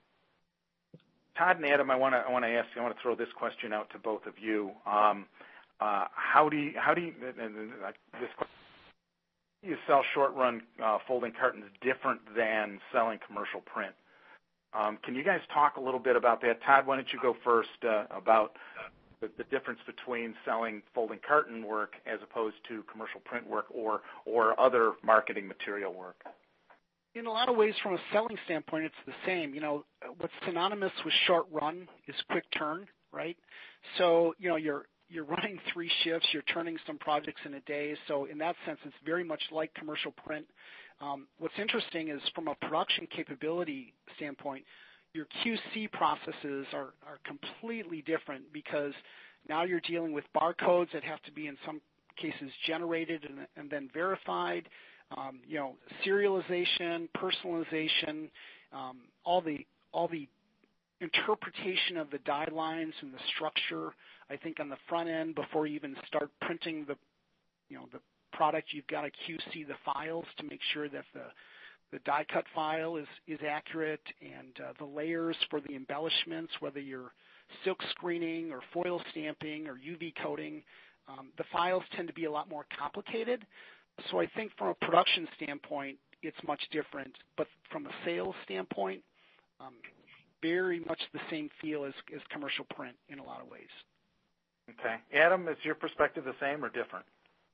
Todd and Adam, I want to I want to ask you. I want to throw this question out to both of you. Um, uh, how do you how do you uh, this question, do you sell short run uh, folding cartons different than selling commercial print? Um, can you guys talk a little bit about that? Todd, why don't you go first uh, about the, the difference between selling folding carton work as opposed to commercial print work or or other marketing material work? In a lot of ways, from a selling standpoint, it's the same. You know, what's synonymous with short run is quick turn, right? So, you know, you're you're running three shifts, you're turning some projects in a day. So, in that sense, it's very much like commercial print. Um, what's interesting is, from a production capability standpoint, your Q C processes are are completely different because now you're dealing with barcodes that have to be, in some cases, generated and, and then verified. Um, you know, serialization, personalization, um, all the all the interpretation of the die lines and the structure. I think on the front end, before you even start printing the, you know, the product, you've got to Q C the files to make sure that the the die cut file is is accurate, and uh, the layers for the embellishments, whether you're silk screening or foil stamping or U V coating, um, the files tend to be a lot more complicated. So I think from a production standpoint, it's much different. But from a sales standpoint, um, very much the same feel as, as commercial print in a lot of ways. Okay. Adam, is your perspective the same or different?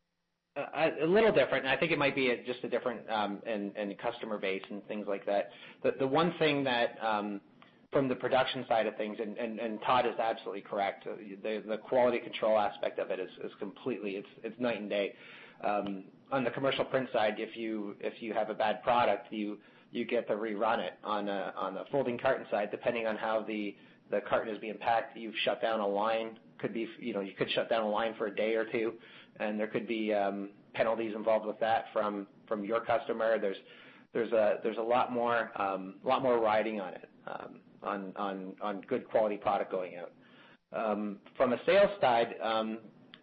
Uh, a little different. I think it might be a, just a different um, and, and customer base and things like that. The, the one thing that um, from the production side of things, and, and, and Todd is absolutely correct, the, the quality control aspect of it is, is completely, it's, it's night and day. Um, on the commercial print side, if you if you have a bad product, you you get to rerun it. On a, on the folding carton side, depending on how the, the carton is being packed, you've shut down a line. Could be you know you could shut down a line for a day or two, and there could be um, penalties involved with that from, from your customer. There's there's a there's a lot more um, lot more riding on it um, on on on good quality product going out. Um, from a sales side, um,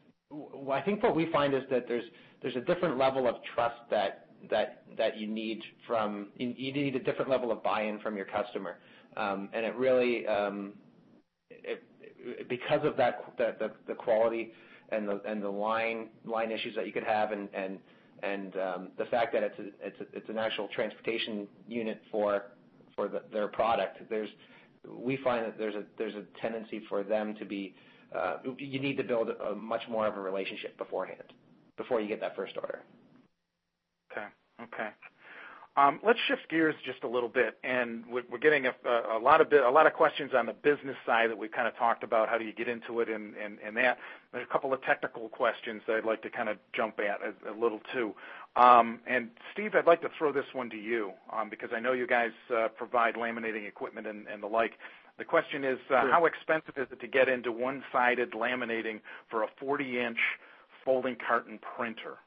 w- I think what we find is that there's there's a different level of trust that that that you need from you, you need a different level of buy-in from your customer, um, and it really um, it, it, because of that the, the, the quality and the and the line line issues that you could have, and and and um, the fact that it's a, it's a, it's an actual transportation unit for for the, their product. There's we find that there's a there's a tendency for them to be uh, you need to build a much more of a relationship beforehand before you get that first order. Okay. Okay. Um, let's shift gears just a little bit, and we're, we're getting a, a lot of a lot of questions on the business side that we kind of talked about. How do you get into it, and, and, and that. There's a couple of technical questions that I'd like to kind of jump at a, a little too. Um, and Steve, I'd like to throw this one to you um, because I know you guys uh, provide laminating equipment and, and the like. The question is, uh, sure. how expensive is it to get into one-sided laminating for a forty-inch folding carton printer?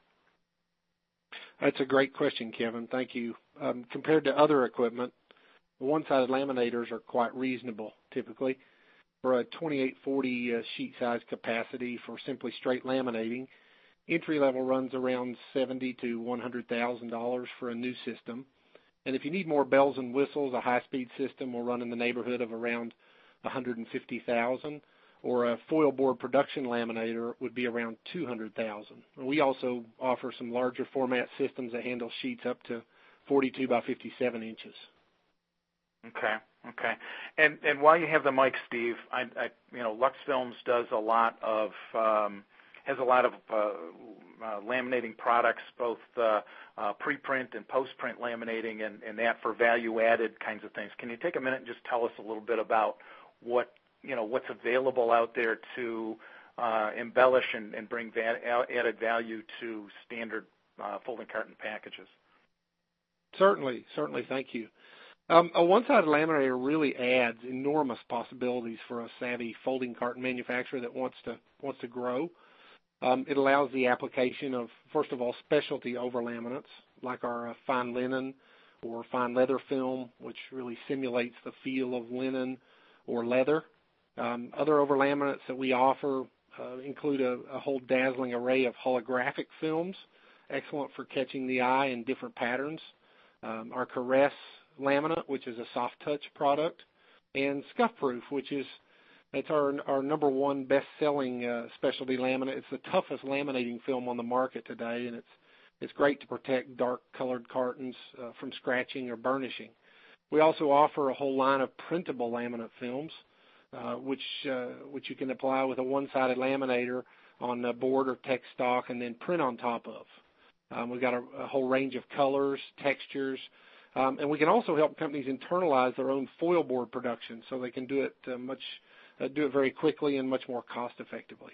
That's a great question, Kevin. Thank you. Um, compared to other equipment, the one-sided laminators are quite reasonable typically. For a twenty-eight forty uh, sheet size capacity for simply straight laminating, entry level runs around seventy to one hundred thousand dollars for a new system. And if you need more bells and whistles, a high-speed system will run in the neighborhood of around one hundred fifty thousand dollars, or a foil board production laminator would be around two hundred thousand dollars. We also offer some larger format systems that handle sheets up to forty-two by fifty-seven inches. Okay, okay. And and while you have the mic, Steve, I, I you know Lux Films does a lot of um, has a lot of uh, uh, laminating products, both uh, uh, pre-print and post-print laminating, and, and that for value-added kinds of things. Can you take a minute and just tell us a little bit about what you know what's available out there to uh, embellish and, and bring va- added value to standard uh, folding carton packages? Certainly, certainly. Thank you. Um, a one-sided laminator really adds enormous possibilities for a savvy folding carton manufacturer that wants to wants to grow. Um, it allows the application of, first of all, specialty overlaminates like our uh, fine linen or fine leather film, which really simulates the feel of linen or leather. Um, other overlaminates that we offer uh, include a, a whole dazzling array of holographic films, excellent for catching the eye in different patterns. Um, our Caress laminate, which is a soft touch product, and Scuff Proof, which is it's our our number one best-selling uh, specialty laminate. It's the toughest laminating film on the market today, and it's it's great to protect dark-colored cartons uh, from scratching or burnishing. We also offer a whole line of printable laminate films, uh, which uh, which you can apply with a one-sided laminator on a board or text stock and then print on top of. Um, we've got a, a whole range of colors, textures, um, and we can also help companies internalize their own foil board production so they can do it uh, much uh, do it very quickly and much more cost effectively.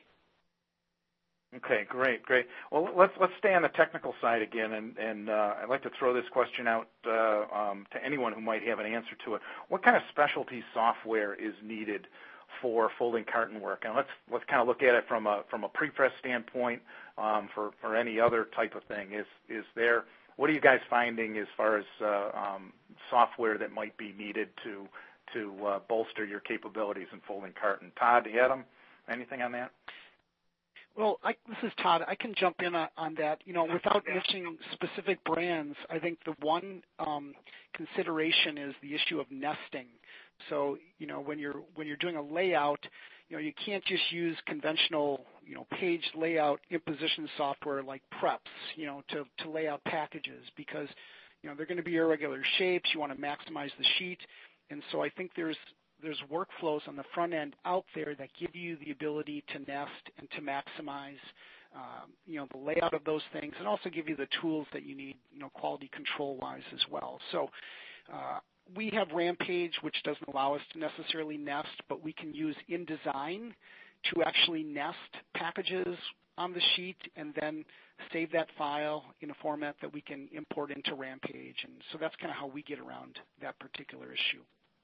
Okay, great, great. Well, let's let's stay on the technical side again, and, and uh, I'd like to throw this question out uh, um, to anyone who might have an answer to it. What kind of specialty software is needed for folding carton work? And let's let's kind of look at it from a from a pre-press standpoint. Um, for for any other type of thing, is is there? What are you guys finding as far as uh, um, software that might be needed to to uh, bolster your capabilities in folding carton? Todd, Adam, anything on that? Well, I, this is Todd. I can jump in on, on that. You know, without mentioning specific brands, I think the one um, consideration is the issue of nesting. So, you know, when you're when you're doing a layout, you know, you can't just use conventional, you know, page layout imposition software like Preps, you know, to, to lay out packages because, you know, they're going to be irregular shapes. You want to maximize the sheet. And so I think there's there's workflows on the front end out there that give you the ability to nest and to maximize, um, you know, the layout of those things and also give you the tools that you need, you know, quality control-wise as well. So uh, we have Rampage, which doesn't allow us to necessarily nest, but we can use InDesign to actually nest packages on the sheet and then save that file in a format that we can import into Rampage. And so that's kind of how we get around that particular issue.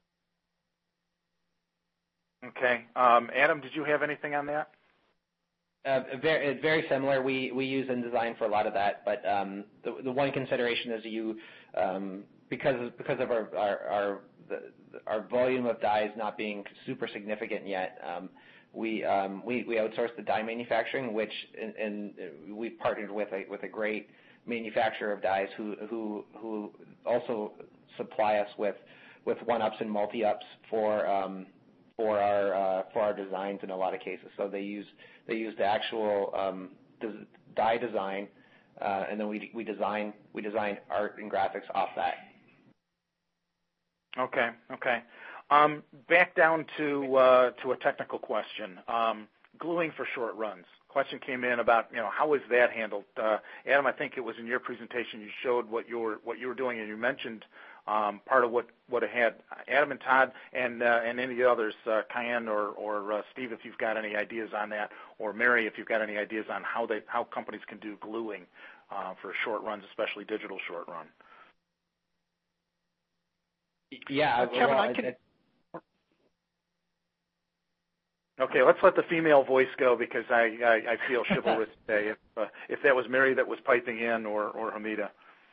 Okay. Um, Adam, did you have anything on that? Uh, very, very similar. We we use InDesign for a lot of that, but um, the the one consideration is you um, because because of our our our, the, our volume of dies not being super significant yet. Um, we um, we we outsource the die manufacturing, which and, and we've partnered with a with a great manufacturer of dies who who who also supply us with with one ups and multi ups for. Um, for our uh, for our designs in a lot of cases. So they use they use the actual um, des- die design, uh, and then we we design we design art and graphics off that. Okay, okay. Um, back down to uh, to a technical question. Um, gluing for short runs. Question came in about, you know, how is that handled? Uh, Adam, I think it was in your presentation you showed what you were what you were doing, and you mentioned um, part of what, what it had. Adam and Todd and uh, and any others, uh, Cayenne or or uh, Steve, if you've got any ideas on that, or Mary, if you've got any ideas on how they how companies can do gluing uh, for short runs, especially digital short run. Yeah, uh, Kevin, well, I can. it, Okay, let's let the female voice go because I, I, I feel chivalrous today. If, uh, if that was Mary that was piping in or, or Hamida.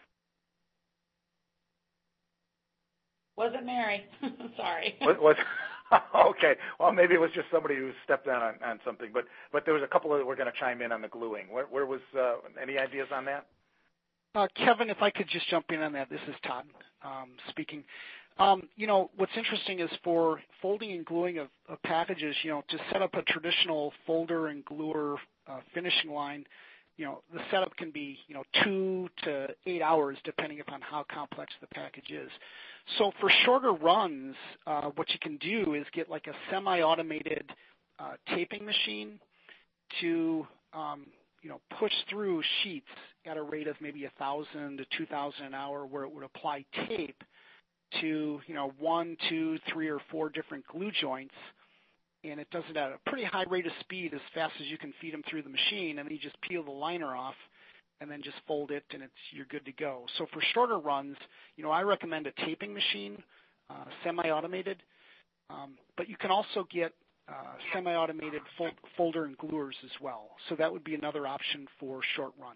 Wasn't Mary. Sorry. What, what, okay, well, maybe it was just somebody who stepped down on, on something. But, but there was a couple that were going to chime in on the gluing. Where, where was uh, any ideas on that? Uh, Kevin, if I could just jump in on that. This is Todd um, speaking. Um, you know, what's interesting is for folding and gluing of, of packages, you know, to set up a traditional folder and gluer uh, finishing line, you know, the setup can be, you know, two to eight hours depending upon how complex the package is. So for shorter runs, uh, what you can do is get like a semi-automated uh, taping machine to, um, you know, push through sheets at a rate of maybe one thousand to two thousand an hour where it would apply tape to, you know, one, two, three, or four different glue joints, and it does it at a pretty high rate of speed as fast as you can feed them through the machine, and then you just peel the liner off and then just fold it, and it's you're good to go. So for shorter runs, you know, I recommend a taping machine, uh, semi-automated, um, but you can also get uh, semi-automated fold, folder and gluers as well. So that would be another option for short run.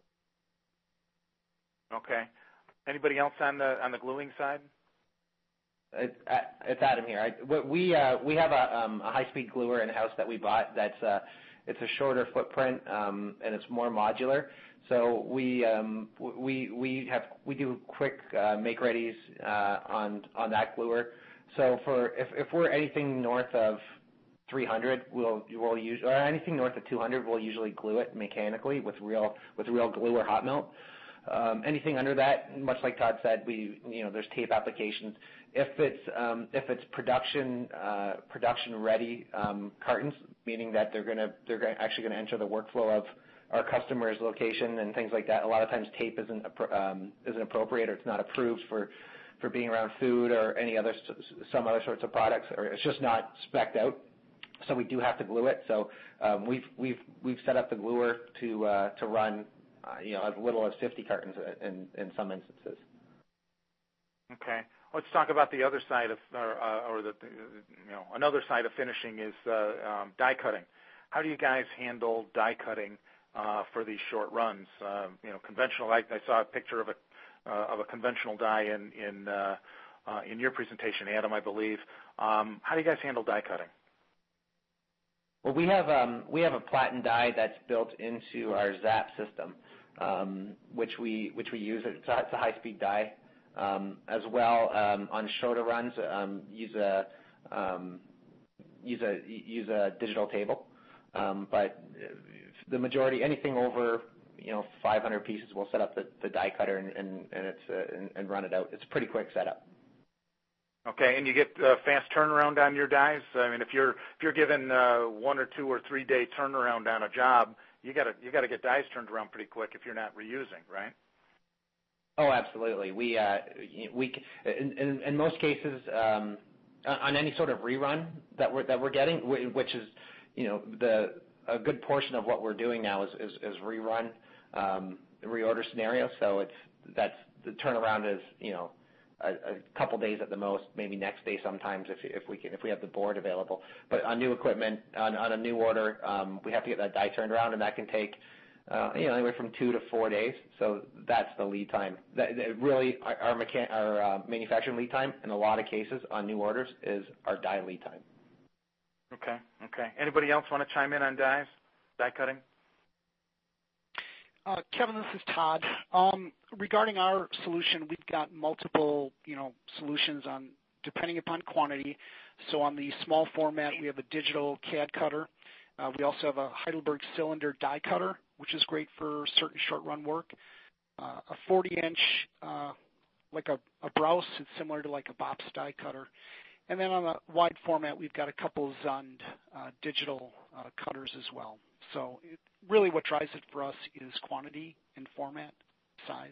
Okay. Anybody else on the on the gluing side? It's, it's Adam here. I, we uh, we have a, um, a high-speed gluer in house that we bought. That's uh, it's a shorter footprint um, and it's more modular. So we um, we we have we do quick uh, make-readies uh, on on that gluer. So for if if we're anything north of three hundred, we'll we'll use or anything north of two hundred, we'll usually glue it mechanically with real with real glue or hot melt. Um, anything under that, much like Todd said, we you know there's tape applications. If it's um, if it's production uh, production ready um, cartons, meaning that they're gonna they're gonna, actually going to enter the workflow of our customer's location and things like that. A lot of times tape isn't um, isn't appropriate or it's not approved for for being around food or any other some other sorts of products, or it's just not spec'd out. So we do have to glue it. So um, we've we've we've set up the gluer to uh, to run. Uh, you know, as little as fifty cartons in, in some instances. Okay. Let's talk about the other side of, or, uh, or the, you know, another side of finishing is uh, um, die cutting. How do you guys handle die cutting uh, for these short runs? Uh, you know, conventional. I, I saw a picture of a uh, of a conventional die in in uh, uh, in your presentation, Adam, I believe. Um, how do you guys handle die cutting? Well, we have um, we have a platen die that's built into our Zap system, um, which we which we use. It's a, it's a high-speed die. Um, as well, um, on shorter runs, um, use a um, use a use a digital table. Um, but the majority, anything over you know five hundred pieces, we'll set up the, the die cutter and and, and it's uh, and, and run it out. It's a pretty quick setup. Okay, and you get uh, fast turnaround on your dies. I mean, if you're if you're given uh, one or two or three day turnaround on a job, you got to you got to get dies turned around pretty quick if you're not reusing, right? Oh, absolutely. We uh, we in, in, in most cases um, on any sort of rerun that we're that we're getting, which is you know the a good portion of what we're doing now is is, is rerun um, reorder scenarios. So it's that's the turnaround is you know. A, a couple days at the most, maybe next day sometimes if if we can if we have the board available. But on new equipment, on, on a new order, um, we have to get that die turned around, and that can take uh, you know anywhere from two to four days. So that's the lead time. That, that really, our our, mechan- our uh, manufacturing lead time in a lot of cases on new orders is our die lead time. Okay. Okay. Anybody else want to chime in on dies, die cutting? Uh, Kevin, this is Todd. Um, regarding our solution, we've got multiple, you know, solutions on depending upon quantity. So on the small format, we have a digital C A D cutter. Uh, we also have a Heidelberg cylinder die cutter, which is great for certain short-run work. Uh, a forty-inch, uh, like a, a Brous, it's similar to like a Bops die cutter. And then on the wide format, we've got a couple Zund uh, digital uh, cutters as well. So it, really what drives it for us is quantity and format, size.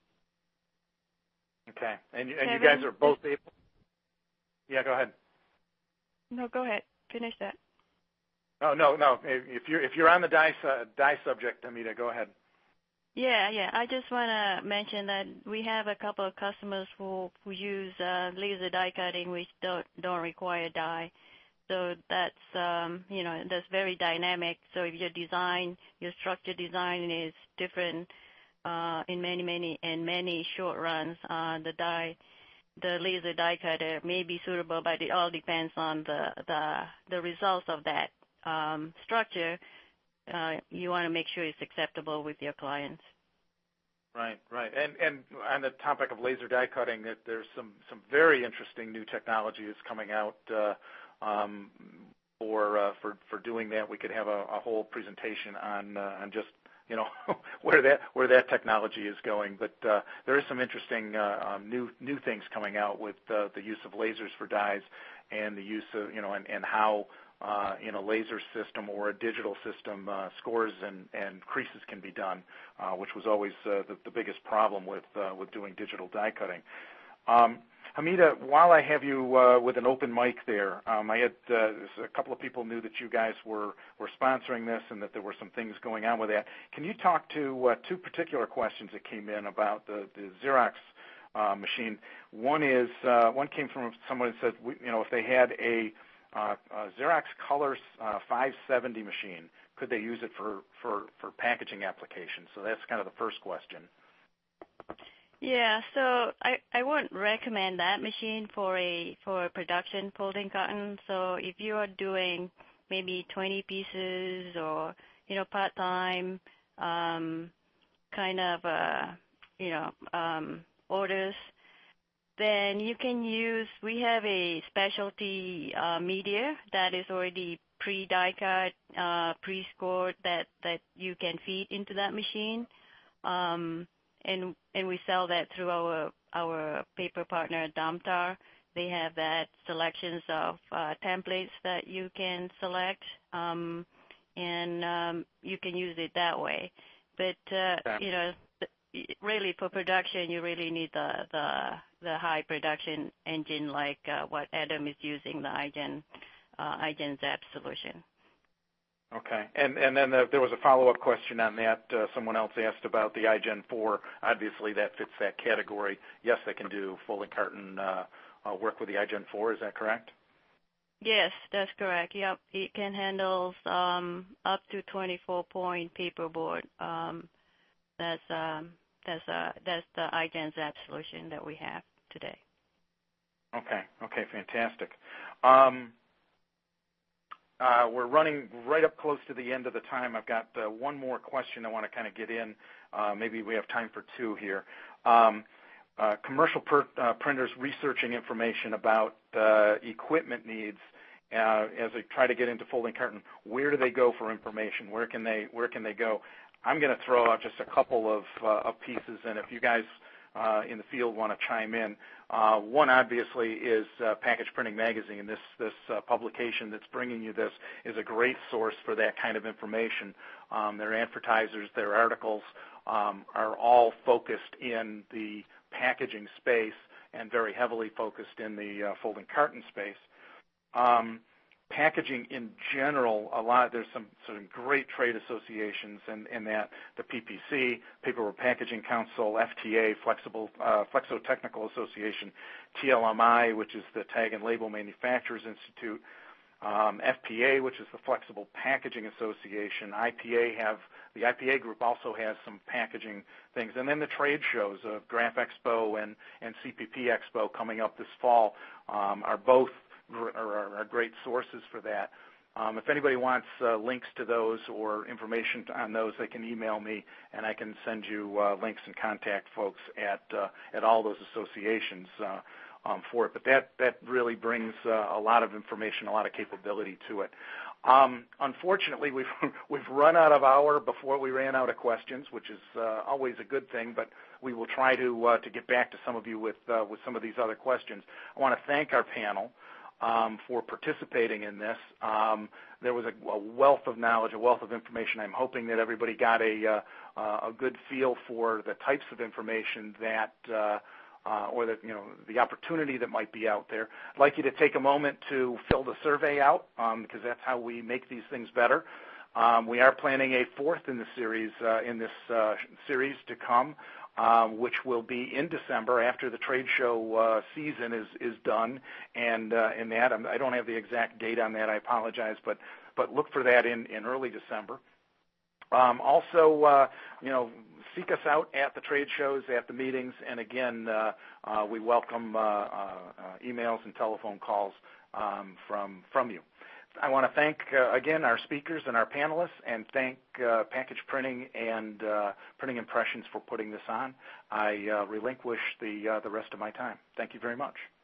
Okay. And, and Kevin, you guys are both able? Yeah, go ahead. No, go ahead. Finish that. Oh, no, no. If you're, if you're on the die, uh, die subject, Hamida, go ahead. Yeah, yeah. I just want to mention that we have a couple of customers who, who use uh, laser die cutting, which don't, don't require die. So that's, um, you know, that's very dynamic. So if your design, your structure design is different uh, in many, many, and many short runs, uh, the die, the laser die cutter may be suitable, but it all depends on the, the, the results of that um, structure. Uh, you want to make sure it's acceptable with your clients. Right, right. And and on the topic of laser die cutting, that there's some, some very interesting new technology that's coming out uh, um, for uh, for for doing that. We could have a, a whole presentation on uh, on just you know where that where that technology is going. But uh, there is some interesting uh, um, new new things coming out with uh, the use of lasers for dies and the use of you know and, and how. Uh, in a laser system or a digital system, uh, scores and, and creases can be done, uh, which was always uh, the, the biggest problem with uh, with doing digital die cutting. Um, Hamida, while I have you uh, with an open mic there, um, I had uh, a couple of people knew that you guys were, were sponsoring this and that there were some things going on with that. Can you talk to uh, two particular questions that came in about the, the Xerox uh, machine? One is uh, one came from someone who said, you know, if they had a Uh, uh, Xerox Colors uh, five seventy machine, could they use it for, for, for packaging applications? So that's kind of the first question. Yeah, so I, I wouldn't recommend that machine for a for a production folding carton. So if you are doing maybe twenty pieces or, you know, part-time um, kind of, uh, you know, um, orders, then you can use, we have a specialty uh, media that is already pre-die cut, uh, pre-scored that, that you can feed into that machine. Um, and and we sell that through our our paper partner, Domtar. They have that selections of uh, templates that you can select, um, and um, you can use it that way. But, uh, you know, really for production, you really need the the, the high production engine like uh, what Adam is using, the iGen uh, iGen Zap solution. Okay, and and then the, there was a follow-up question on that. Uh, someone else asked about the iGen four. Obviously, that fits that category. Yes, they can do folding carton uh, uh, work with the iGen four. Is that correct? Yes, that's correct. Yep, it can handle um, up to twenty-four point paperboard. Um, That's um, that's uh, that's the iGen Zap solution that we have today. Okay. Okay. Fantastic. Um, uh, we're running right up close to the end of the time. I've got uh, one more question I want to kind of get in. Uh, maybe we have time for two here. Um, uh, commercial per, uh, printers researching information about uh, equipment needs uh, as they try to get into folding carton. Where do they go for information? Where can they Where can they go? I'm going to throw out just a couple of, uh, of pieces, and if you guys uh, in the field want to chime in, uh, one obviously is uh, Package Printing Magazine. This this uh, publication that's bringing you this is a great source for that kind of information. Um, their advertisers, their articles um, are all focused in the packaging space and very heavily focused in the uh, folding carton space. Um, Packaging in general, a lot there's some some great trade associations, and in, in that the P P C, Paperboard Packaging Council, F T A, Flexible uh, Flexo Technical Association, T L M I, which is the Tag and Label Manufacturers Institute, um, F P A, which is the Flexible Packaging Association. I P A have the I P A group also has some packaging things, and then the trade shows of Graph Expo and and C P P Expo coming up this fall um, are both are, are great sources for that. Um, if anybody wants uh, links to those or information on those, they can email me, and I can send you uh, links and contact folks at uh, at all those associations uh, um, for it. But that that really brings uh, a lot of information, a lot of capability to it. Um, unfortunately, we've we've run out of hour before we ran out of questions, which is uh, always a good thing. But we will try to uh, to get back to some of you with uh, with some of these other questions. I want to thank our panel um, for participating in this. Um, there was a, a wealth of knowledge, a wealth of information. I'm hoping that everybody got a uh, a good feel for the types of information that. Uh, Uh, or that, you know, the opportunity that might be out there. I'd like you to take a moment to fill the survey out um, because that's how we make these things better. Um, we are planning a fourth in the series, uh, in this uh, series to come, um, which will be in December after the trade show uh, season is is done. And uh, in that, I'm, I don't have the exact date on that. I apologize, but but look for that in in early December. Um, also, uh, you know, seek us out at the trade shows, at the meetings, and again, uh, uh, we welcome uh, uh, emails and telephone calls um, from from you. I want to thank uh, again our speakers and our panelists, and thank uh, Package Printing and uh, Printing Impressions for putting this on. I uh, relinquish the uh, the rest of my time. Thank you very much.